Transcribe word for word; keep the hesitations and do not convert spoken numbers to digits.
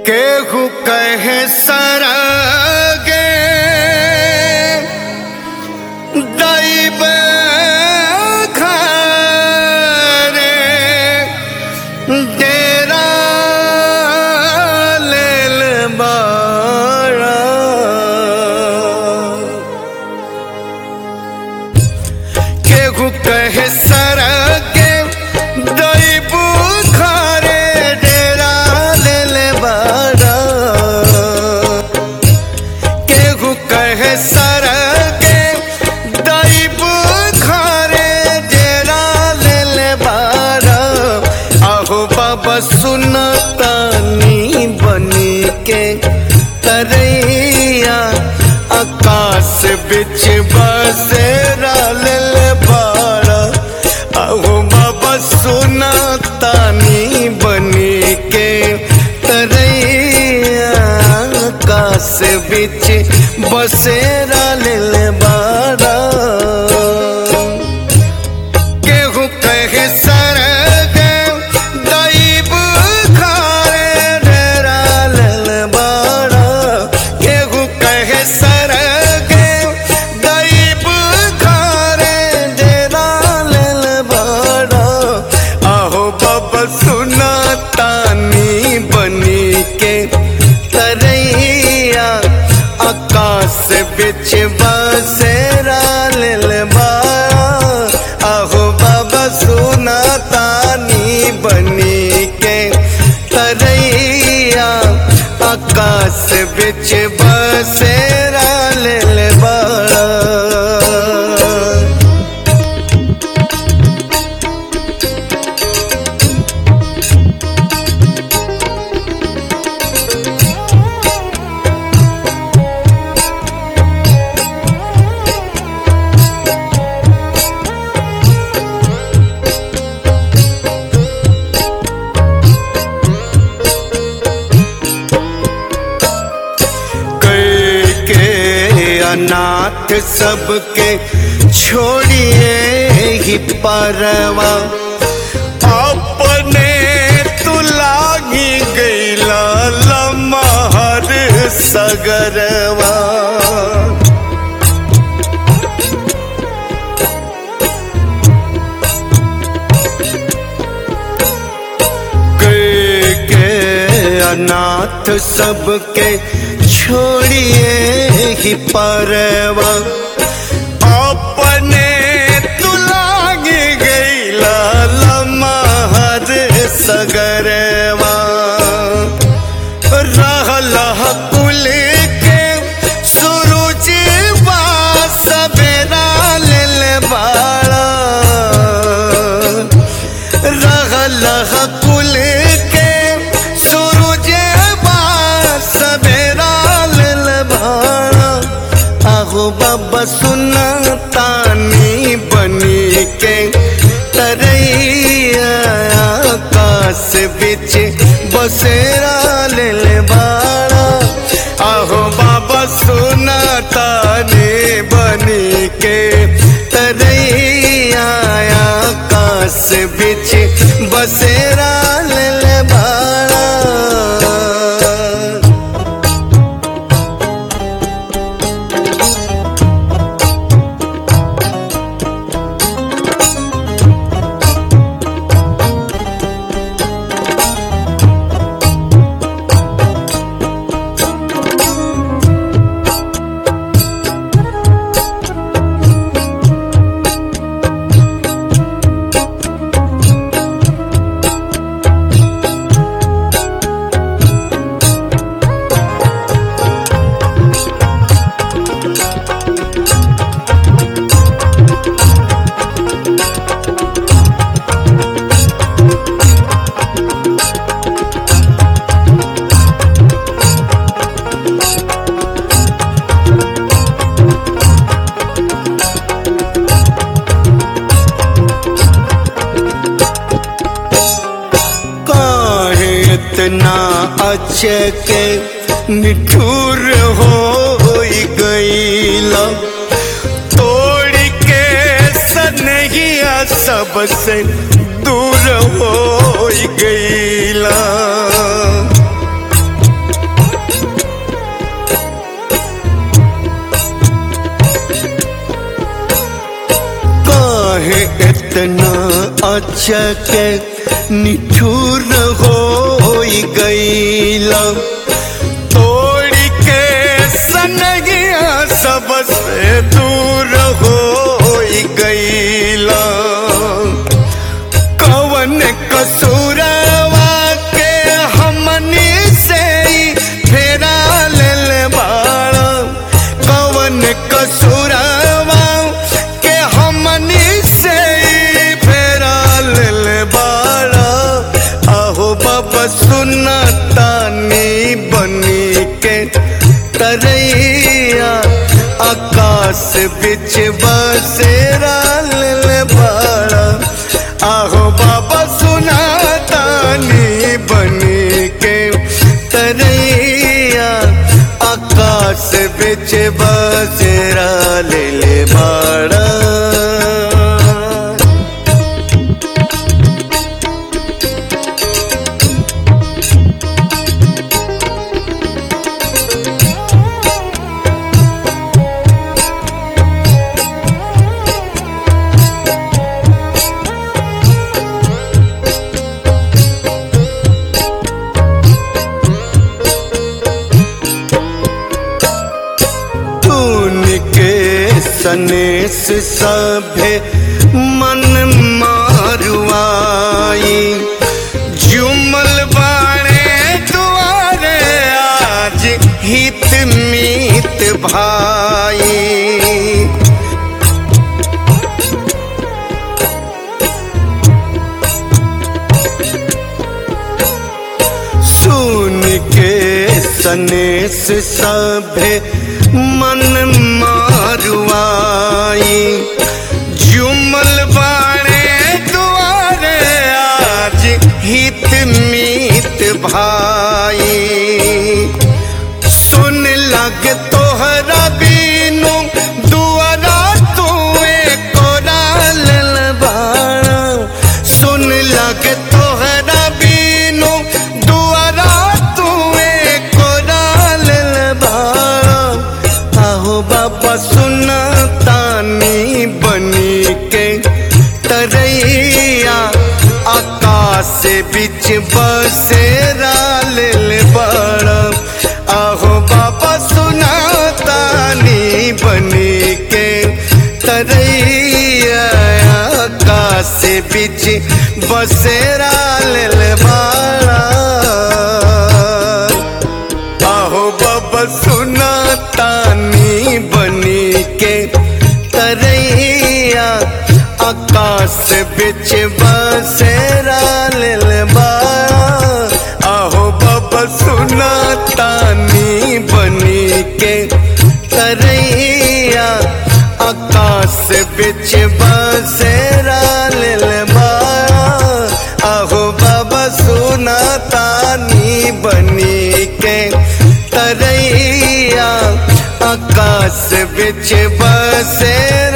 केहू कहे सरगे दैब घरे डेरा लेल बाड़ा। केहू कहे सरगे दैब घरे डेरा लेल बाड़ा। केहू कहे सरगे दैब घरे डेरा लेल बाड़ा। आहो बाबा सुनतानी बनी के तरैया आकाश बिच बसेरा लेल बाड़ा। आहो बाबा सुनतानी बनी के तरैया आकाश बिच बसेरा लेल बाड़ा। केहू कहे सरगे दैब घरे डेरा लेल बाड़ा। केहू कहे सरगे दैब घरे डेरा लेल बाड़ा। आहो बाबा सुनतानी बनी के तरैया आकाश बिच बसेरा लेल बाड़ा। आहो बाबा सुनतानी बनी के तरैया आकाश बिच बसेरा लेल बाड़ा। अनाथ सबके छोड़िए ही परवा अपने तू लागी गईला लमहर सगरवा। के अनाथ सबके छोड़िए ही परवा अपने तू लागी गईला लमहर सगरवा। रहला कुल के सूरजवा सवेरा लेल बाड़ा। रहला कुल के सूरजवा सवेरा लेल बाड़ा। आहो बाबा सुनतानी बनी के तरैया आकाश बिच बसेरा लेल बाड़ा। आहो बाबा सुनतानी बनी के तरैया आकाश बिच बसेरा लेल बाड़ा। इतना अचके निठुर हो गईला तोड़ के सनहिया सबसे दूर हो गईला। काहे इतना अचके निठुर हो गईला, तोड़ के सनगिया सबसे दूर हो गईला। कवन कसूरवा के हमनी से फेरा ले बाड़ा, कवन कसूरवा के हमनी से फेरा ले बाड़ा। आहो बाबा सुना तानी बनी के तरैया, आकाश बिच बसेरा ले बाड़ा। आहो बाबा सुना तानी बनी के तरैया, आकाश बिच बसेरा ले ले बाड़ा। सनेस सभे मन मारुआई, जुमल बाणे दुआरे आज हित मीत भाई। सुन के सनेस सभे मन मारुआई, जुमल बाणे दुआरे आज हित मीत भाई। सुन लग तोहरा बीनू दुआरा तू कोराल बाड़ा, सुन लग तोहरा बीनू दुआरा तू कोराल बाड़ा। आहो बाबा सुना तानी बनी के तरैया, आकाश बिच बसेरा ले बाड़ा। आहो बाबा सुना तानी बनी के तरैया, आकाश बिच बसेरा ले बाड़ा। आहो बाबा सुना तानी बनी के तरैया, आकाश बिच बसेरा ले बाड़ा। आहो बाबा सुना तानी बनी के तरैया, आकाश बिच बसेरा ले बाड़ा। आहो बाबा सुना तानी बनी के तरैया, आकाश बिच बसेरा